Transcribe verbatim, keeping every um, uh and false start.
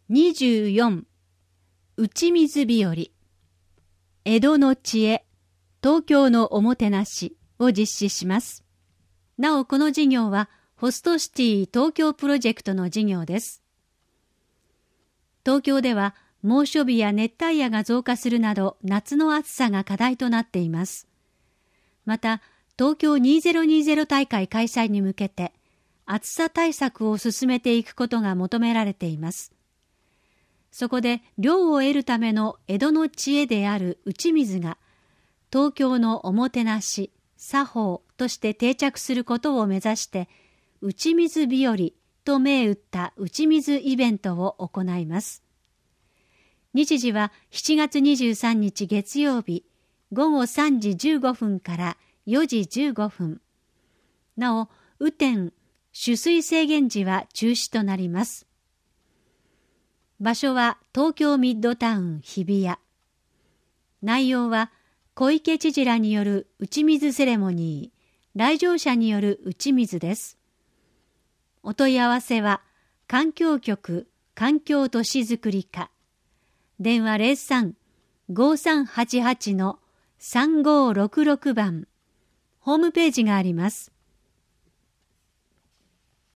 にじゅうよん打ち水日和江戸の知恵東京のおもてなしを実施します。なおこの事業はホストシティ東京プロジェクトの事業です。東京では猛暑日や熱帯夜が増加するなど夏の暑さが課題となっています。また東京にせんにじゅう大会開催に向けて暑さ対策を進めていくことが求められています。そこで涼を得るための江戸の知恵である打ち水が東京のおもてなし、作法として定着することを目指して打ち水日和と銘打った打ち水イベントを行います。日時はしちがつにじゅうさんにち月曜日ごごさんじじゅうごふんからよじじゅうごふん。なお、雨天、取水制限時は中止となります。場所は東京ミッドタウン日比谷。内容は小池知事らによる打ち水セレモニー、来場者による打ち水です。お問い合わせは環境局環境都市づくり課。電話 ゼロさん ごさんはちはち さんごろくろく 番。ホームページがあります。